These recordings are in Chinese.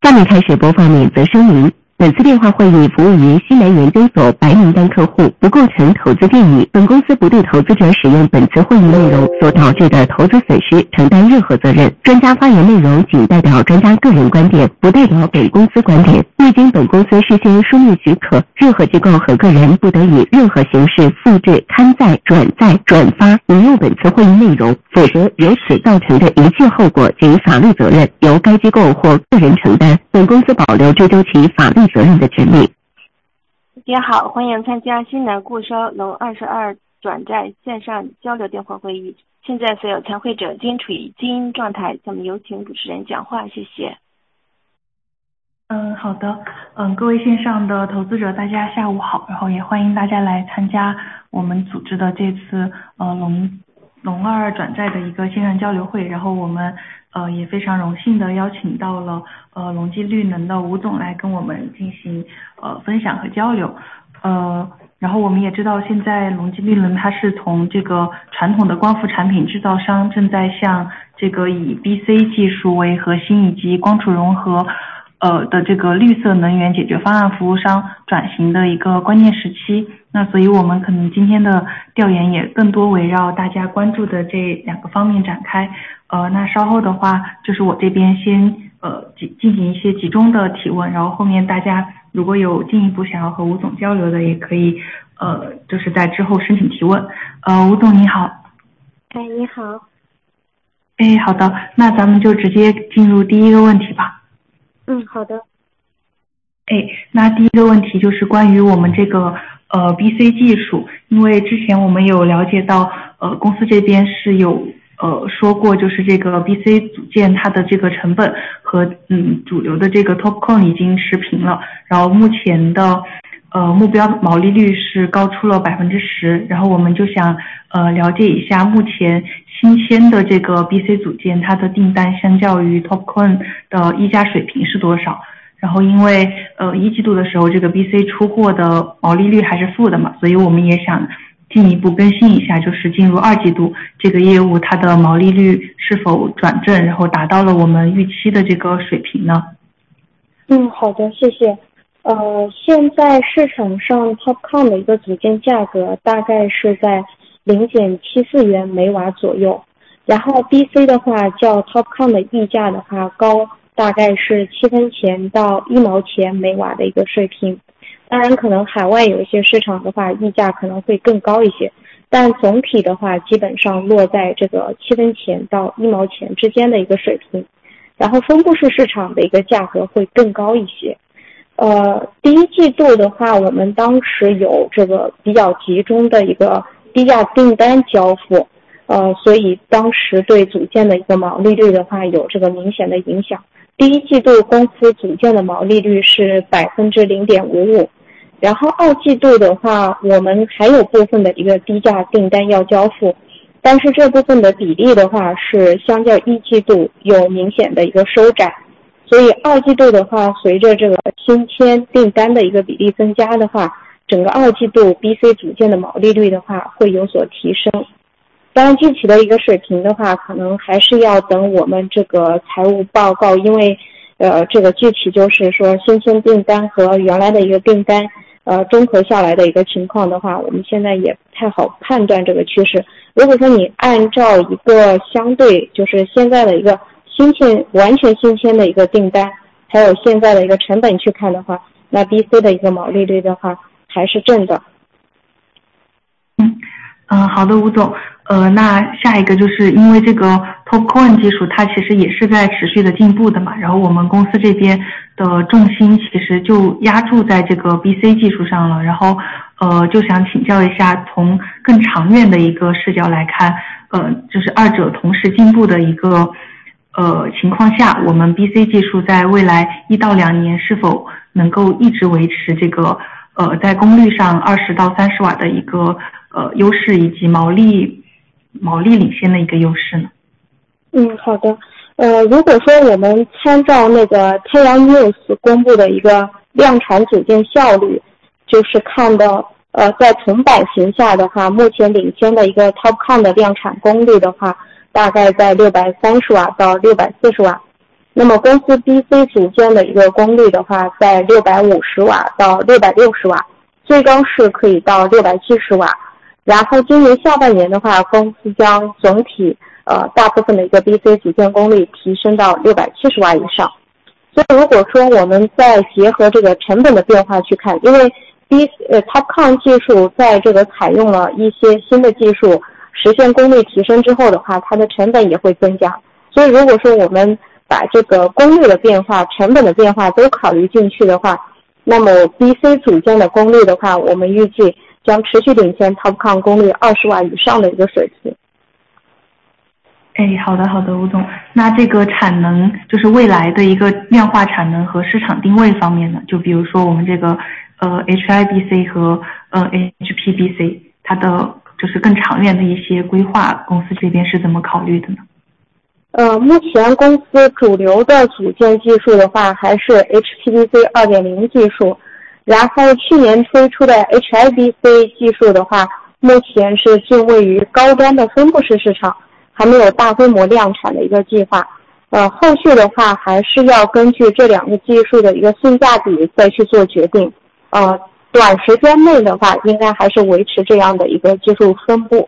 下面开始播放免责声明。本次电话会议服务于西南研究所白名单客户，不构成投资建议。本公司不对投资者使用本次会议内容所导致的投资损失承担任何责任。专家发言内容仅代表专家个人观点，不代表本公司观点。未经本公司事先书面许可，任何机构和个人不得以任何形式复制、刊载、转载、转发、引用本次会议内容，否则由此造成的一切后果及法律责任由该机构或个人承担。本公司保留追究其法律责任的权利。 大家好，欢迎参加西南固收龙22转债线上交流电话会议。现在所有参会者均处于静音状态，咱们有请主持人讲话，谢谢。 好的，各位线上的投资者，大家下午好，然后也欢迎大家来参加我们组织的这次龙2转债的一个线上交流会，然后我们也非常荣幸的邀请到了隆基绿能的吴总来跟我们进行分享和交流。然后我们也知道现在隆基绿能它是从这个传统的光伏产品制造商正在向这个以 BC 技术为核心以及光储融合的这个绿色能源解决方案服务商转型的一个关键时期。那所以我们可能今天的调研也更多围绕大家关注的这两个方面展开。那稍后的话就是我这边先进行一些集中的提问，然后后面大家如果有进一步想要和吴总交流的，也可以就是在之后申请提问。吴总你好。 你好。 好的，那咱们就直接进入第一个问题吧。 好的。 那第一个问题就是关于我们这个BC 技术，因为之前我们有了解到公司这边是有说过，就是这个 BC 组件它的这个成本和主流的这个 TOPCon 已经持平了，然后目前的目标毛利率是高出了 10%， 然后我们就想了解一下目前新签的这个 BC 组件它的订单相较于 TOPCon 的溢价水平是多少。然后因为一季度的时候这个 BC 出货的毛利率还是负的嘛，所以我们也想进一步更新一下，就是进入二季度这个业务它的毛利率是否转正，然后达到了我们预期的这个水平呢？ 好的，谢谢。现在市场上 TOPCon 的一个组件价格大概是在 0.74 元每瓦左右，然后 BC 的话较 TOPCon 的溢价的话高大概是7分钱到1毛钱每瓦的一个水平。当然可能海外有一些市场的话溢价可能会更高一些，但总体的话基本上落在这个7分钱到1毛钱之间的一个水平，然后分布式市场的一个价格会更高一些。第一季度的话我们当时有这个比较集中的一个低价订单交付，所以当时对组件的一个毛利率的话有这个明显的影响。第一季度公司组件的毛利率是 0.55%， 然后二季度的话我们还有部分的一个低价订单要交付，但是这部分的比例的话是相较一季度有明显的一个收窄，所以二季度的话随着这个新签订单的一个比例增加的话，整个二季度 BC 组件的毛利率的话会有所提升。当然具体的一个水平的话可能还是要等我们这个财务报告，因为这个具体就是说新签订单和原来的一个订单综合下来的一个情况的话，我们现在也不太好判断这个趋势。如果说你按照一个相对就是现在的一个完全新签的一个订单还有现在的一个成本去看的话，那 BC 的一个毛利率的话还是正的。 好的，吴总。那下一个就是因为这个 TOPCon 技术它其实也是在持续的进步的嘛，然后我们公司这边的重心其实就压注在这个 BC 技术上了，然后就想请教一下，从更长远的一个视角来看，就是二者同时进步的一个情况下，我们 BC 技术在未来1到2年是否能够一直维持这个在功率上20到30瓦的一个优势，以及毛利领先的一个优势呢？ 好的。如果说我们参照那个太阳 News 公布的一个量产组件效率，就是看到在铜板型下的话，目前领先的一个 TOPCon 的量产功率的话，大概在630瓦到640瓦。 那么公司 BC 组件的一个功率的话，在650瓦到660瓦，最高是可以到670瓦。然后今年下半年的话，公司将总体大部分的一个 BC 组件功率提升到670瓦以上。所以如果说我们再结合这个成本的变化去看，因为TOPCon 技术在这个采用了一些新的技术，实现功率提升之后的话，它的成本也会增加。所以如果说我们把这个功率的变化、成本的变化都考虑进去的话，那么 BC 组件的功率的话，我们预计将持续领先 TOPCon 功率20瓦以上的一个水平。 好的吴总，那这个产能就是未来的一个量化产能和市场定位方面呢，就比如说我们这个HIBC 和HPBC 它的就是更长远的一些规划，公司这边是怎么考虑的呢？ 目前公司主流的组件技术的话还是 HPBC 2.0 技术，然后去年推出的 HIBC 技术的话，目前是定位于高端的分布式市场，还没有大规模量产的一个计划。后续的话还是要根据这两个技术的一个性价比再去做决定。短时间内的话，应该还是维持这样的一个技术分布。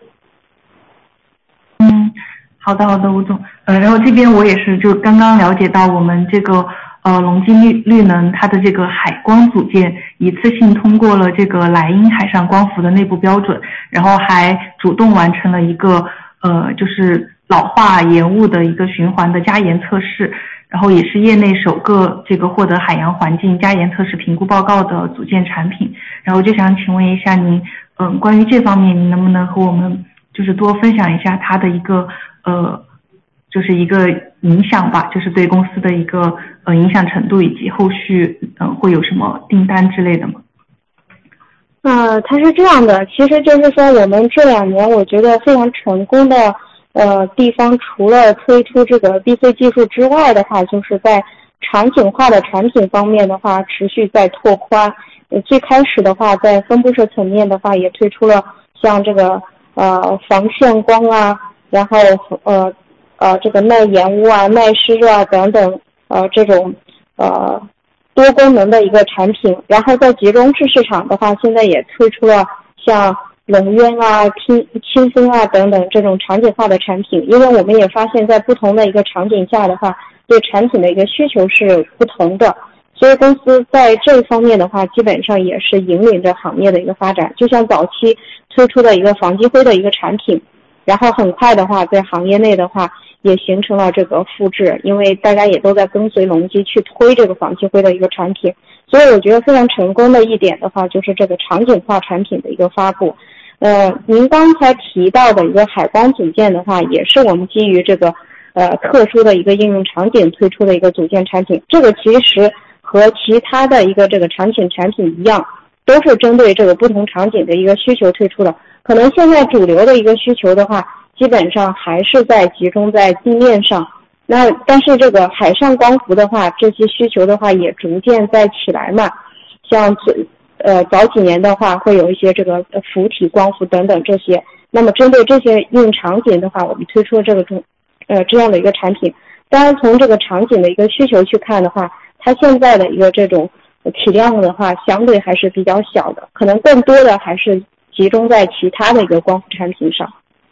好的吴总，然后这边我也是就刚刚了解到我们这个隆基绿能它的这个海光组件一次性通过了这个莱茵海上光伏的内部标准，然后还主动完成了一个就是老化延误的一个循环的加盐测试，然后也是业内首个这个获得海洋环境加盐测试评估报告的组件产品。然后就想请问一下您，关于这方面您能不能和我们就是多分享一下它的一个就是一个影响吧，就是对公司的一个影响程度，以及后续会有什么订单之类的吗？ 它是这样的，其实就是说我们这2年我觉得非常成功的地方，除了推出这个 BC 技术之外的话，就是在场景化的产品方面的话持续在拓宽。最开始的话在分布式层面的话也推出了像这个防眩光啊，然后这个耐盐污啊、耐湿热啊等等这种多功能的一个产品。然后在集中式市场的话，现在也推出了像冷渊啊、轻风啊等等这种场景化的产品。因为我们也发现在不同的一个场景下的话，对产品的一个需求是不同的，所以公司在这方面的话基本上也是引领着行业的一个发展。就像早期推出的一个防积灰的一个产品，然后很快的话在行业内的话也形成了这个复制，因为大家也都在跟随隆基去推这个防积灰的一个产品。所以我觉得非常成功的一点的话就是这个场景化产品的一个发布。您刚才提到的一个海光组件的话，也是我们基于这个特殊的一个应用场景推出的一个组件产品。这个其实和其他的一个这个场景产品一样，都是针对这个不同场景的一个需求推出的。可能现在主流的一个需求的话，基本上还是在集中在地面上。但是这个海上光伏的话，这些需求的话也逐渐在起来嘛。像早几年的话会有一些这个浮体光伏等等这些。那么针对这些应用场景的话，我们推出了这样的一个产品。当然从这个场景的一个需求去看的话，它现在的一个这种体量的话相对还是比较小的，可能更多的还是集中在其他的一个光伏产品上。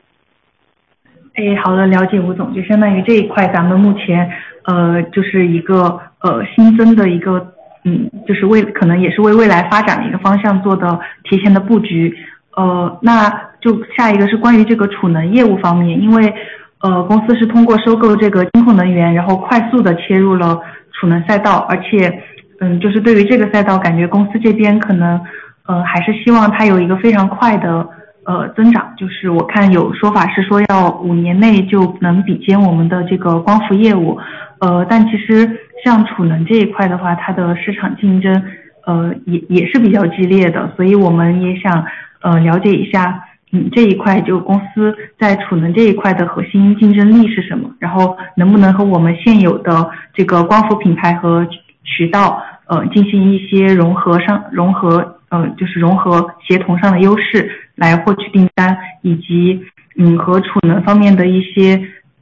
好的，了解吴总，就相当于这一块咱们目前就是一个新增的一个就是可能也是为未来发展的一个方向做的提前的布局。那就下一个是关于这个储能业务方面，因为公司是通过收购这个金控能源，然后快速的切入了储能赛道，而且就是对于这个赛道，感觉公司这边可能还是希望它有一个非常快的增长。就是我看有说法是说要5年内就能比肩我们的这个光伏业务。但其实像储能这一块的话，它的市场竞争也是比较激烈的，所以我们也想了解一下这一块就公司在储能这一块的核心竞争力是什么，然后能不能和我们现有的这个光伏品牌和渠道进行一些融合协同上的优势来获取订单，以及和储能方面的一些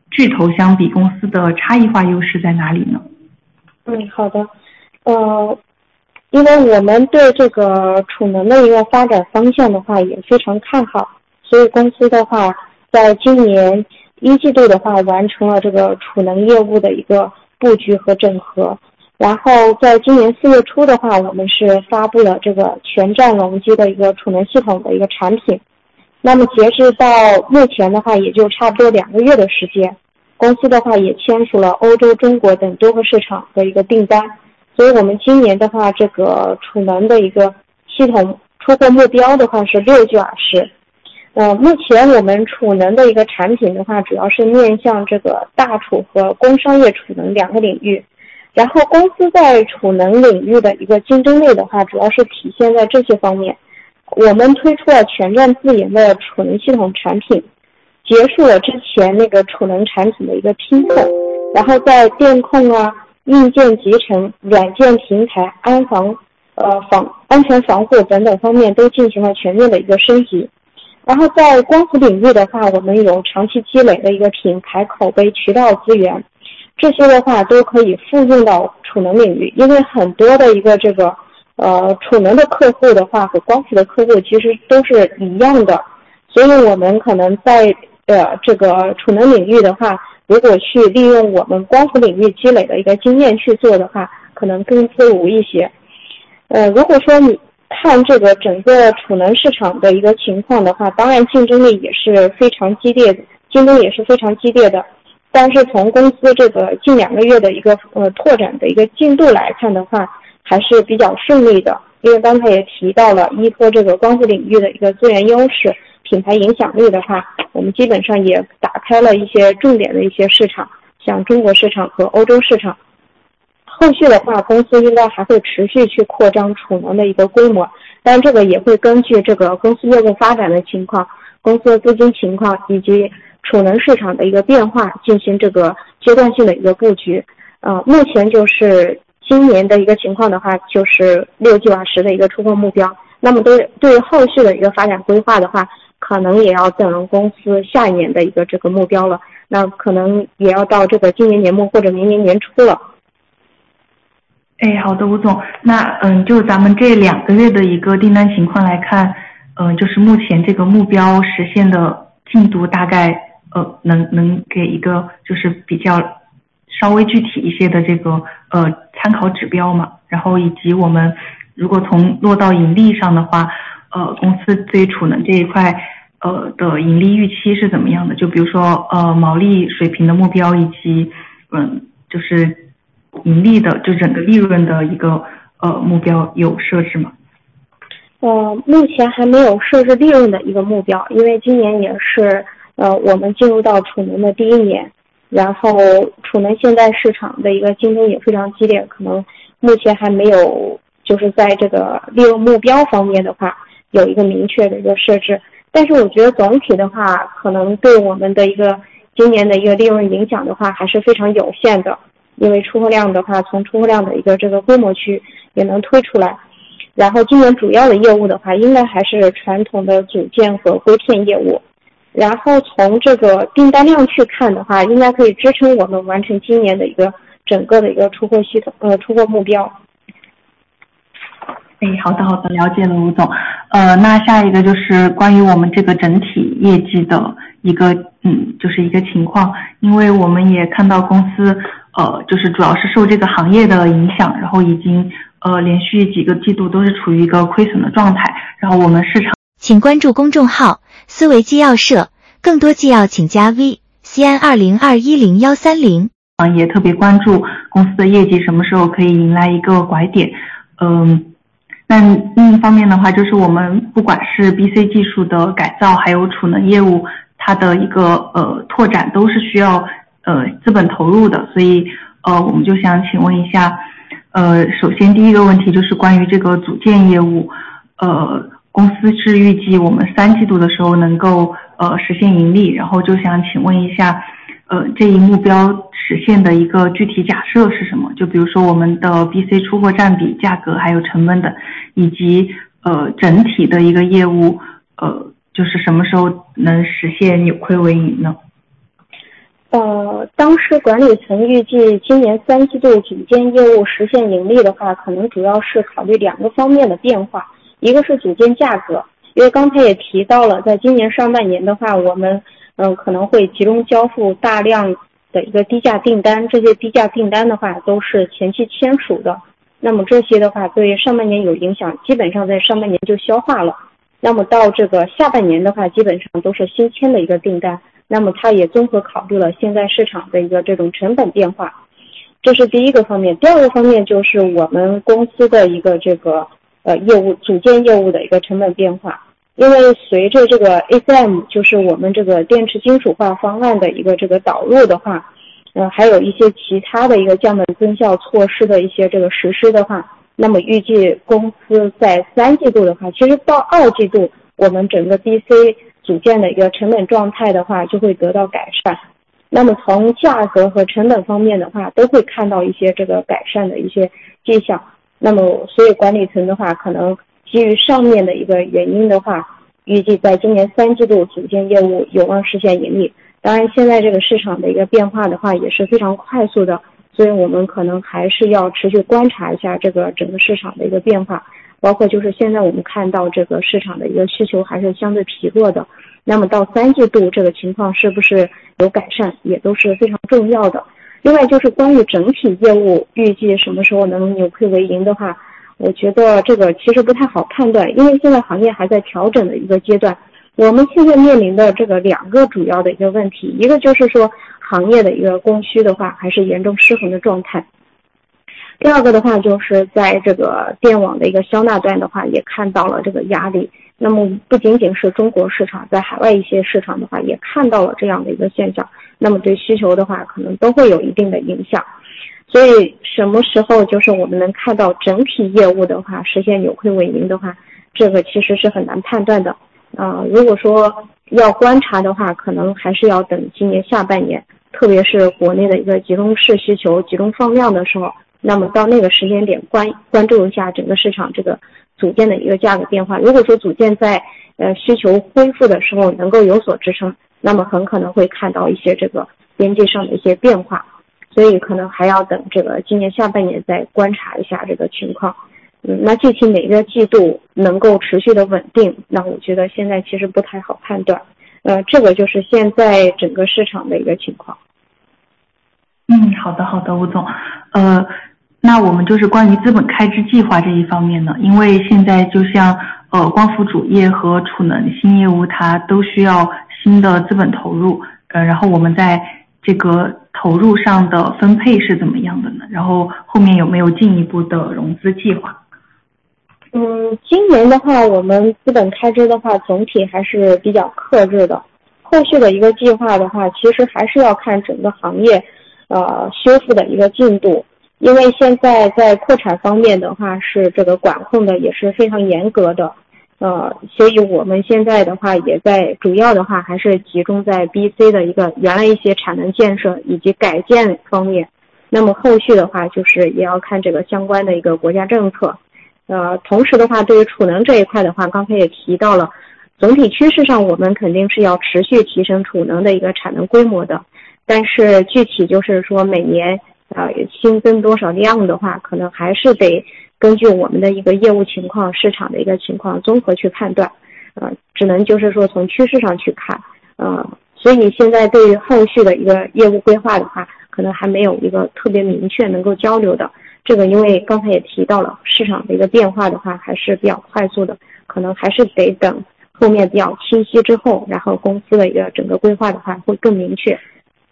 巨头相比，公司的差异化优势在哪里呢？ 好的。因为我们对这个储能的一个发展方向的话也非常看好，所以公司的话在今年1季度的话完成了这个储能业务的一个布局和整合。然后在今年4月初的话，我们是发布了这个全站容积的一个储能系统的一个产品。那么截至到目前的话，也就差不多2个月的时间，公司的话也签署了欧洲、中国等多个市场的一个订单。所以我们今年的话，这个储能的一个系统出货目标的话是6吉瓦时。目前我们储能的一个产品的话，主要是面向这个大储和工商业储能2个领域。然后公司在储能领域的一个竞争力的话，主要是体现在这些方面。我们推出了全站自研的储能系统产品，结束了之前那个储能产品的一个拼凑，然后在电控啊、硬件集成、软件平台、安全防护等等方面都进行了全面的一个升级。然后在光伏领域的话，我们有长期积累的一个品牌口碑、渠道资源，这些的话都可以复用到储能领域。因为很多的一个这个储能的客户的话和光伏的客户其实都是一样的，所以我们可能在这个储能领域的话，如果去利用我们光伏领域积累的一个经验去做的话，可能更自如一些。如果说你看这个整个储能市场的一个情况的话，当然竞争也是非常激烈的。但是从公司这个近2个月的一个拓展的一个进度来看的话，还是比较顺利的。因为刚才也提到了，依托这个光伏领域的一个资源优势、品牌影响力的话，我们基本上也打开了一些重点的一些市场，像中国市场和欧洲市场。后续的话，公司应该还会持续去扩张储能的一个规模，但这个也会根据这个公司业务发展的情况、公司的资金情况以及储能市场的一个变化进行这个阶段性的一个布局。目前就是今年的一个情况的话，就是6吉瓦时的一个出货目标。那么对于后续的一个发展规划的话，可能也要等公司下一年的一个这个目标了，那可能也要到这个今年年末或者明年年初了。 好的，吴总。那就咱们这2个月的一个订单情况来看，就是目前这个目标实现的进度大概能给一个就是比较稍微具体一些的这个参考指标嘛？然后以及我们如果从落到盈利上的话，公司对于储能这一块的盈利预期是怎么样的？就比如说毛利水平的目标，以及就是盈利的就整个利润的一个目标有设置吗？ 目前还没有设置利润的一个目标，因为今年也是我们进入到储能的第1年，然后储能现在市场的一个竞争也非常激烈，可能目前还没有就是在这个利润目标方面的话有一个明确的一个设置。但是我觉得总体的话，可能对我们的一个今年的一个利润影响的话还是非常有限的，因为出货量的话，从出货量的一个这个规模区也能推出来。然后今年主要的业务的话，应该还是传统的组件和硅片业务。然后从这个订单量去看的话，应该可以支撑我们完成今年的一个整个的一个出货系统出货目标。 好的，了解了，吴总。那下一个就是关于我们这个整体业绩的一个就是一个情况，因为我们也看到公司就是主要是受这个行业的影响，然后已经连续几个季度都是处于一个亏损的状态，然后我们市场请关注公众号思维纪要社，更多纪要请加 VCN20210130。 也特别关注公司的业绩什么时候可以迎来一个拐点。那另一方面的话，就是我们不管是 BC 技术的改造，还有储能业务，它的一个拓展都是需要资本投入的，所以我们就想请问一下，首先第一个问题就是关于这个组件业务，公司是预计我们3季度的时候能够实现盈利，然后就想请问一下，这一目标实现的一个具体假设是什么？就比如说我们的 BC 出货占比、价格还有成本等，以及整体的一个业务就是什么时候能实现扭亏为盈呢？ 当时管理层预计今年3季度组件业务实现盈利的话，可能主要是考虑2个方面的变化，一个是组件价格，因为刚才也提到了，在今年上半年的话，我们可能会集中交付大量的一个低价订单，这些低价订单的话都是前期签署的，那么这些的话对上半年有影响，基本上在上半年就消化了。那么到这个下半年的话，基本上都是新签的一个订单，那么它也综合考虑了现在市场的一个这种成本变化，这是第一个方面。第二个方面就是我们公司的一个这个业务组件业务的一个成本变化，因为随着这个 ACM 就是我们这个电池金属化方案的一个这个导入的话，还有一些其他的一个降本增效措施的一些这个实施的话，那么预计公司在3季度的话，其实到2季度我们整个 BC 组件的一个成本状态的话就会得到改善，那么从价格和成本方面的话都会看到一些这个改善的一些迹象。那么所以管理层的话可能基于上面的一个原因的话，预计在今年3季度组件业务有望实现盈利。当然现在这个市场的一个变化的话也是非常快速的，所以我们可能还是要持续观察一下这个整个市场的一个变化，包括就是现在我们看到这个市场的一个需求还是相对疲弱的，那么到3季度这个情况是不是有改善也都是非常重要的。另外就是关于整体业务预计什么时候能扭亏为盈的话，我觉得这个其实不太好判断，因为现在行业还在调整的一个阶段。我们现在面临的这个2个主要的一个问题，一个就是说行业的一个供需的话还是严重失衡的状态，第二个的话就是在这个电网的一个销纳端的话也看到了这个压力，那么不仅仅是中国市场，在海外一些市场的话也看到了这样的一个现象，那么对需求的话可能都会有一定的影响。所以什么时候就是我们能看到整体业务的话实现扭亏为盈的话，这个其实是很难判断的。如果说要观察的话，可能还是要等今年下半年，特别是国内的一个集中式需求集中放量的时候，那么到那个时间点关注一下整个市场这个组件的一个价格变化。如果说组件在需求恢复的时候能够有所支撑，那么很可能会看到一些这个边际上的一些变化，所以可能还要等这个今年下半年再观察一下这个情况。那具体哪个季度能够持续的稳定，那我觉得现在其实不太好判断。这个就是现在整个市场的一个情况。 好的吴总。那我们就是关于资本开支计划这一方面呢，因为现在就像光伏主业和储能新业务它都需要新的资本投入，然后我们在这个投入上的分配是怎么样的呢？然后后面有没有进一步的融资计划？ 今年的话我们资本开支的话总体还是比较克制的，后续的一个计划的话其实还是要看整个行业修复的一个进度，因为现在在扩产方面的话是这个管控的也是非常严格的，所以我们现在的话也在主要的话还是集中在 BC 的一个原来一些产能建设以及改建方面，那么后续的话就是也要看这个相关的一个国家政策。同时的话对于储能这一块的话刚才也提到了，总体趋势上我们肯定是要持续提升储能的一个产能规模的，但是具体就是说每年新增多少量的话可能还是得根据我们的一个业务情况市场的一个情况综合去判断，只能就是说从趋势上去看，所以现在对于后续的一个业务规划的话可能还没有一个特别明确能够交流的，这个因为刚才也提到了市场的一个变化的话还是比较快速的，可能还是得等后面比较清晰之后，然后公司的一个整个规划的话会更明确。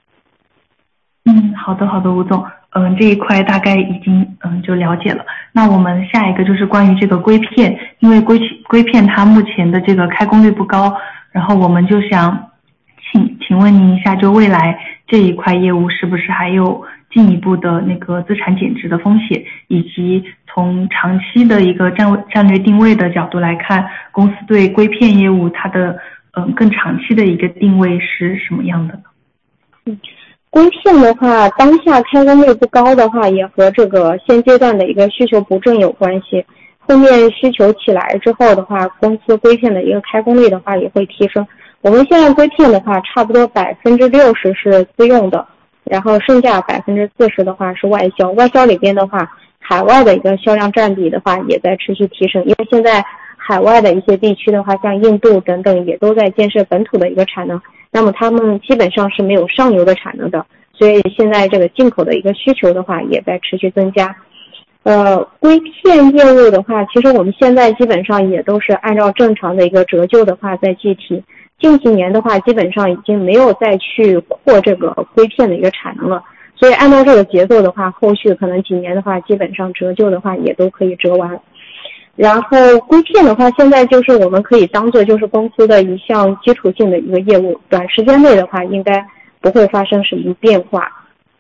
好的吴总，这一块大概已经就了解了。那我们下一个就是关于这个硅片，因为硅片它目前的这个开工率不高，然后我们就想请问您一下，就未来这一块业务是不是还有进一步的那个资产减值的风险，以及从长期的一个战略定位的角度来看，公司对硅片业务它的更长期的一个定位是什么样的呢？ 硅片的话当下开工率不高的话也和这个现阶段的一个需求不振有关系，后面需求起来之后的话公司硅片的一个开工率的话也会提升。 我们现在硅片的话，差不多60%是自用的，然后剩下40%的话是外销。外销里边的话，海外的一个销量占比的话也在持续提升，因为现在海外的一些地区的话，像印度等等也都在建设本土的一个产能，那么他们基本上是没有上游的产能的，所以现在这个进口的一个需求的话也在持续增加。硅片业务的话，其实我们现在基本上也都是按照正常的一个折旧的话在计提，近几年的话基本上已经没有再去扩这个硅片的一个产能了，所以按照这个节奏的话，后续可能几年的话基本上折旧的话也都可以折完。然后硅片的话，现在就是我们可以当做就是公司的一项基础性的一个业务，短时间内的话应该不会发生什么变化。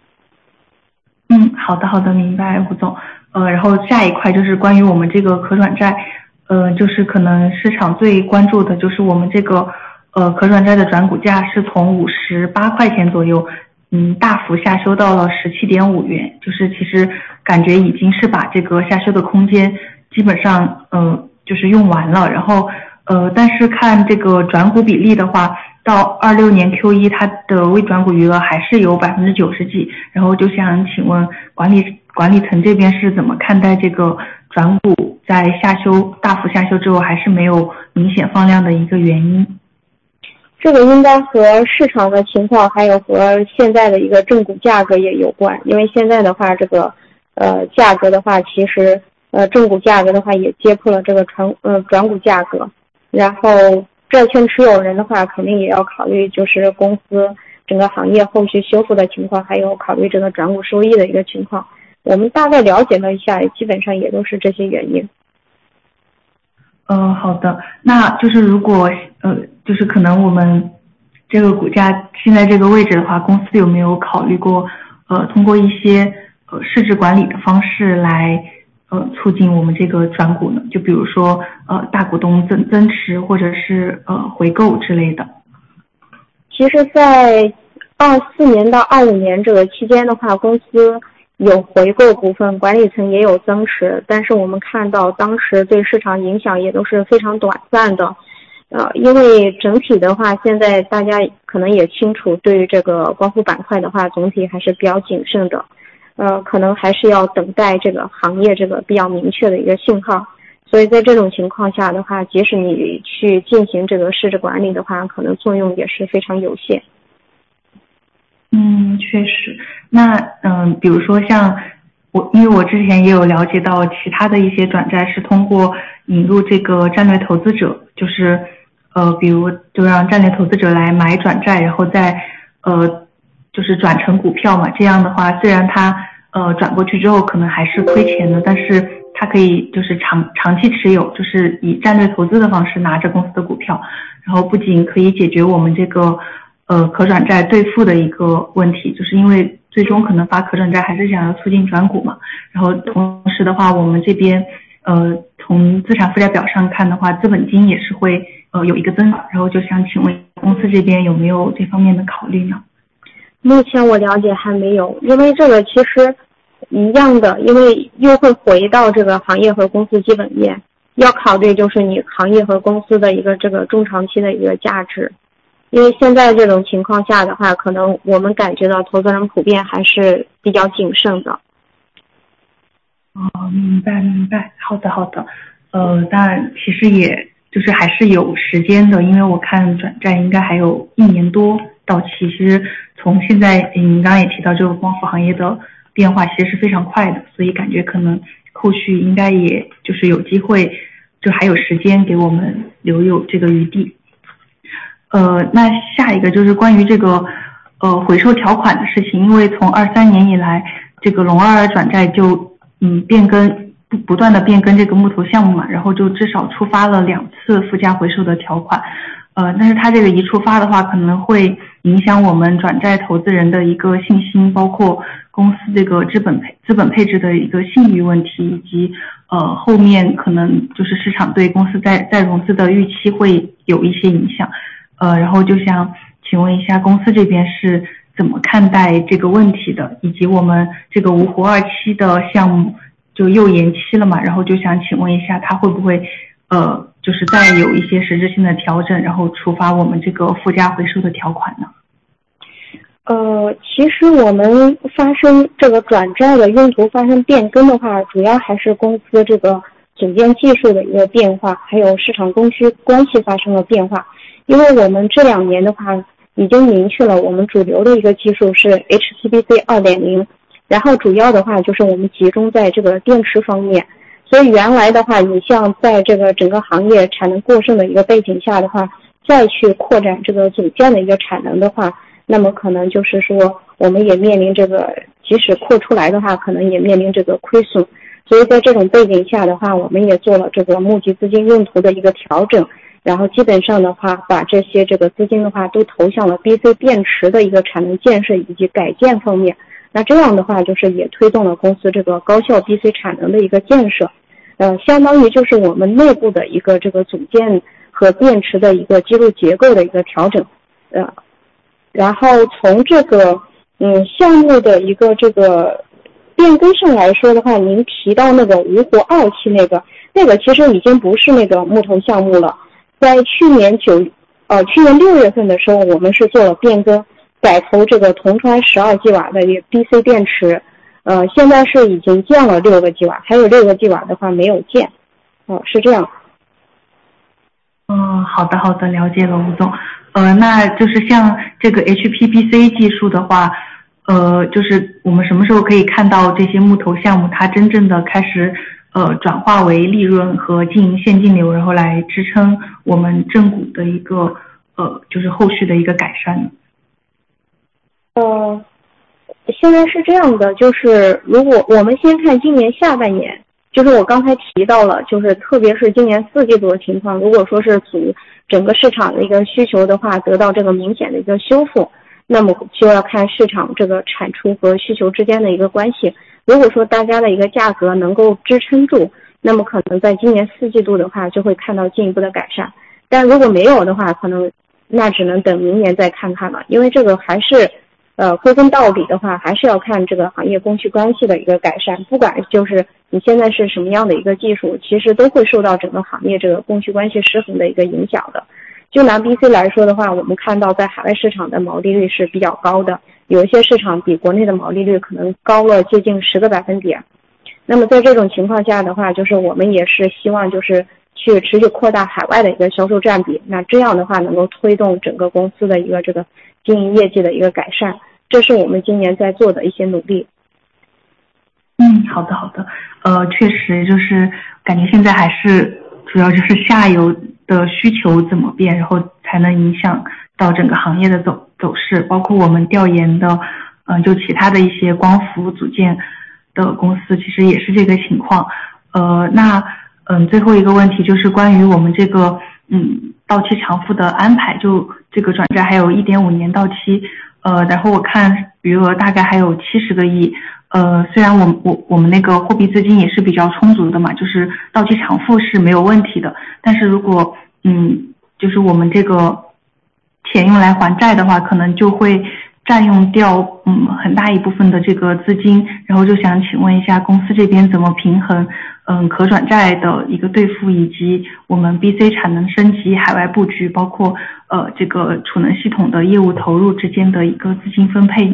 好的，明白吴总。然后下一块就是关于我们这个可转债，就是可能市场最关注的就是我们这个可转债的转股价是从58块钱左右，大幅下修到了17.5元，就是其实感觉已经是把这个下修的空间基本上就是用完了。然后但是看这个转股比例的话，到26年 Q1 它的未转股余额还是有90%几，然后就想请问管理层这边是怎么看待这个转股在大幅下修之后还是没有明显放量的一个原因？ 这个应该和市场的情况还有和现在的一个正股价格也有关，因为现在的话这个价格的话，其实正股价格的话也跌破了这个转股价格，然后债券持有人的话肯定也要考虑就是公司整个行业后续修复的情况，还有考虑这个转股收益的一个情况。我们大概了解了一下，基本上也都是这些原因。 好的，那就是如果就是可能我们这个股价现在这个位置的话，公司有没有考虑过通过一些市值管理的方式来促进我们这个转股呢？就比如说大股东增持或者是回购之类的。 其实在24年到25年这个期间的话，公司有回购股份，管理层也有增持，但是我们看到当时对市场影响也都是非常短暂的。因为整体的话，现在大家可能也清楚，对于这个光伏板块的话，总体还是比较谨慎的。可能还是要等待这个行业这个比较明确的一个信号。所以在这种情况下的话，即使你去进行这个市值管理的话，可能作用也是非常有限。 确实。那比如说像因为我之前也有了解到其他的一些转债是通过引入这个战略投资者，就是比如就让战略投资者来买转债，然后再就是转成股票嘛。这样的话，虽然它转过去之后可能还是亏钱的，但是它可以就是长期持有，就是以战略投资的方式拿着公司的股票，然后不仅可以解决我们这个可转债兑付的一个问题，就是因为最终可能发可转债还是想要促进转股嘛。然后同时的话，我们这边从资产负债表上看的话，资本金也是会有一个增长，然后就想请问公司这边有没有这方面的考虑呢？ 目前我了解还没有，因为这个其实一样的，因为又会回到这个行业和公司基本面，要考虑就是你行业和公司的一个这个中长期的一个价值。因为现在这种情况下的话，可能我们感觉到投资人普遍还是比较谨慎的。 明白，好的。但其实也就是还是有时间的，因为我看转债应该还有1年多到期。其实从现在您刚刚也提到这个光伏行业的变化其实是非常快的，所以感觉可能后续应该也就是有机会，就还有时间给我们留有这个余地。那下一个就是关于这个回收条款的事情，因为从23年以来，这个龙22转债就变更不断的变更这个木头项目嘛，然后就至少触发了2次附加回收的条款。但是它这个一触发的话，可能会影响我们转债投资人的一个信心，包括公司这个资本配置的一个信誉问题，以及后面可能就是市场对公司再融资的预期会有一些影响。然后就想请问一下公司这边是怎么看待这个问题的，以及我们这个芜湖2期的项目就又延期了嘛，然后就想请问一下它会不会就是再有一些实质性的调整，然后触发我们这个附加回收的条款呢？ 其实我们发生这个转债的用途发生变更的话，主要还是公司这个组件技术的一个变化，还有市场供需关系发生了变化。因为我们这2年的话，已经明确了我们主流的一个技术是 HPPC 2.0， 然后主要的话就是我们集中在这个电池方面。所以原来的话，你像在这个整个行业产能过剩的一个背景下的话，再去扩展这个组件的一个产能的话，那么可能就是说我们也面临这个，即使扩出来的话，可能也面临这个亏损。所以在这种背景下的话，我们也做了这个募集资金用途的一个调整，然后基本上的话把这些这个资金的话都投向了 BC 电池的一个产能建设以及改建方面。那这样的话就是也推动了公司这个高效 BC 产能的一个建设，相当于就是我们内部的一个这个组件和电池的一个机构结构的一个调整。然后从这个项目的一个这个变更上来说的话，您提到那个芜湖2期那个其实已经不是那个木头项目了。在去年6月份的时候，我们是做了变更，改投这个铜川12吉瓦的 BC 电池，现在是已经建了6个吉瓦，还有6个吉瓦的话没有建，是这样。 好的，了解了，吴总。那就是像这个 HPPC 技术的话，就是我们什么时候可以看到这些木头项目它真正的开始转化为利润和经营现金流，然后来支撑我们正股的一个就是后续的一个改善呢？ 现在是这样的，就是如果我们先看今年下半年，就是我刚才提到了，就是特别是今年4季度的情况，如果说是整个市场的一个需求的话得到这个明显的一个修复，那么就要看市场这个产出和需求之间的一个关系。如果说大家的一个价格能够支撑住，那么可能在今年4季度的话就会看到进一步的改善。但如果没有的话，可能那只能等明年再看看了，因为这个还是归根到底的话，还是要看这个行业供需关系的一个改善。不管就是你现在是什么样的一个技术，其实都会受到整个行业这个供需关系失衡的一个影响的。就拿 BC 来说的话，我们看到在海外市场的毛利率是比较高的，有一些市场比国内的毛利率可能高了接近10个百分点。那么在这种情况下的话，就是我们也是希望就是去持续扩大海外的一个销售占比，那这样的话能够推动整个公司的一个这个经营业绩的一个改善，这是我们今年在做的一些努力。 好的，确实就是感觉现在还是主要就是下游的需求怎么变，然后才能影响到整个行业的走势，包括我们调研的就其他的一些光伏组件的公司其实也是这个情况。最后一个问题就是关于我们这个到期偿付的安排，就这个转债还有1.5年到期，然后我看余额大概还有70个亿，虽然我们那个货币资金也是比较充足的嘛，就是到期偿付是没有问题的，但是如果就是我们这个钱用来还债的话，可能就会占用掉很大一部分的这个资金，然后就想请问一下公司这边怎么平衡可转债的一个兑付，以及我们 BC 产能升级、海外布局，包括这个储能系统的业务投入之间的一个资金分配。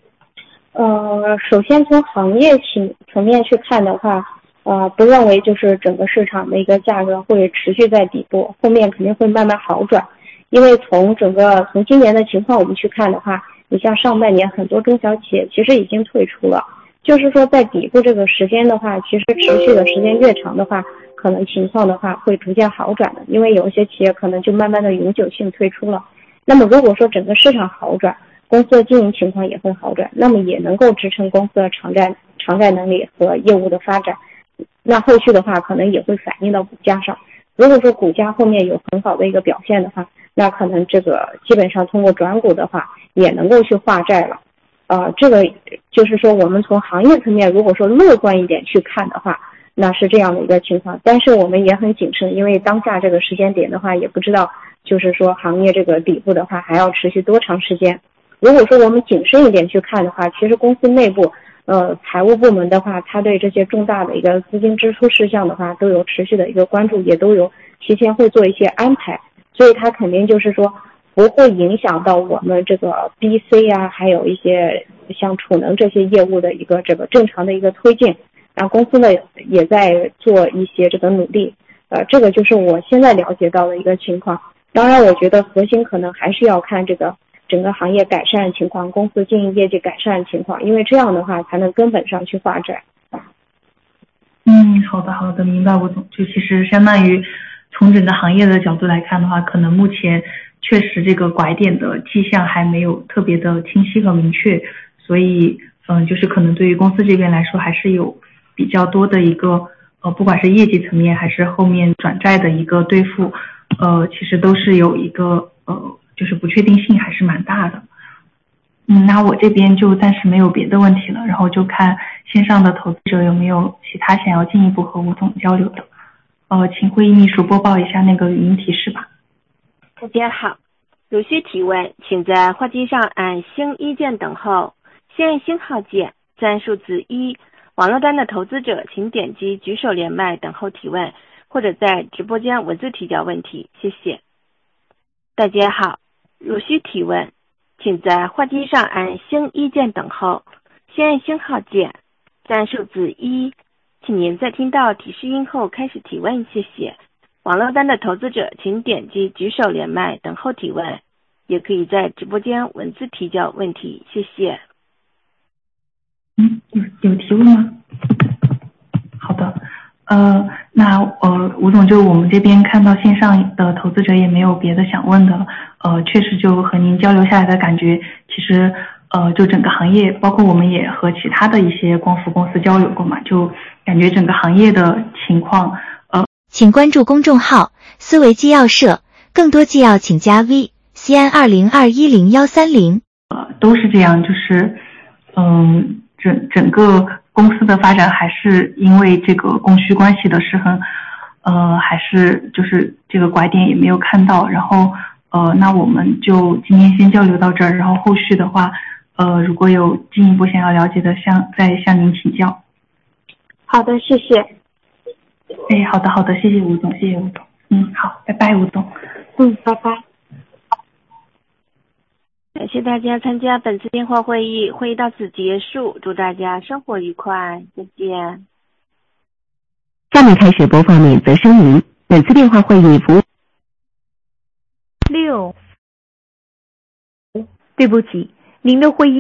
首先从行业层面去看的话，不认为就是整个市场的一个价格会持续在底部，后面肯定会慢慢好转。因为从今年的情况我们去看的话，你像上半年很多中小企业其实已经退出了，就是说在底部这个时间的话，其实持续的时间越长的话，可能情况的话会逐渐好转的，因为有一些企业可能就慢慢的永久性退出了。那么如果说整个市场好转，公司的经营情况也会好转，那么也能够支撑公司的偿债能力和业务的发展，那后续的话可能也会反映到股价上。如果说股价后面有很好的一个表现的话，那可能这个基本上通过转股的话也能够去化债了。这个就是说我们从行业层面如果说乐观一点去看的话，那是这样的一个情况。但是我们也很谨慎，因为当下这个时间点的话也不知道就是说行业这个底部的话还要持续多长时间。如果说我们谨慎一点去看的话，其实公司内部财务部门的话，他对这些重大的一个资金支出事项的话，都有持续的一个关注，也都有提前会做一些安排，所以他肯定就是说不会影响到我们这个 BC 啊，还有一些像储能这些业务的一个这个正常的一个推进。然后公司呢也在做一些这个努力，这个就是我现在了解到的一个情况。当然，我觉得核心可能还是要看这个整个行业改善情况，公司经营业绩改善情况，因为这样的话才能根本上去发展。 好的，明白吴总。就其实相当于从整个行业的角度来看的话，可能目前确实这个拐点的迹象还没有特别的清晰和明确，所以就是可能对于公司这边来说还是有比较多的一个不管是业绩层面还是后面转债的一个兑付，其实都是有一个就是不确定性还是蛮大的。那我这边就暂时没有别的问题了，然后就看线上的投资者有没有其他想要进一步和吴总交流的。请会议秘书播报一下那个语音提示吧。 大家好，有需提问，请在话机上按星1键等候，先按星号键，再按数字1。网络端的投资者请点击举手连麦等候提问，或者在直播间文字提交问题，谢谢。大家好，有需提问，请在话机上按星1键等候，先按星号键，再按数字1。请您在听到提示音后开始提问，谢谢。网络端的投资者请点击举手连麦等候提问，也可以在直播间文字提交问题，谢谢。 有提问吗？好的，那吴总，就我们这边看到线上的投资者也没有别的想问的了。确实就和您交流下来的感觉，其实就整个行业，包括我们也和其他的一些光伏公司交流过嘛，就感觉整个行业的情况。 请关注公众号思维纪要社，更多纪要请加 V CN20210130。 都是这样，就是整个公司的发展还是因为这个供需关系的失衡，还是就是这个拐点也没有看到，然后那我们就今天先交流到这儿，然后后续的话如果有进一步想要了解的再向您请教。 好的，谢谢。 好的，谢谢吴总，谢谢吴总。好，拜拜吴总。 拜拜。 感谢大家参加本次电话会议，会议到此结束，祝大家生活愉快，再见。 下面开始播放免责声明，本次电话会议服务 6，对不起，您的会议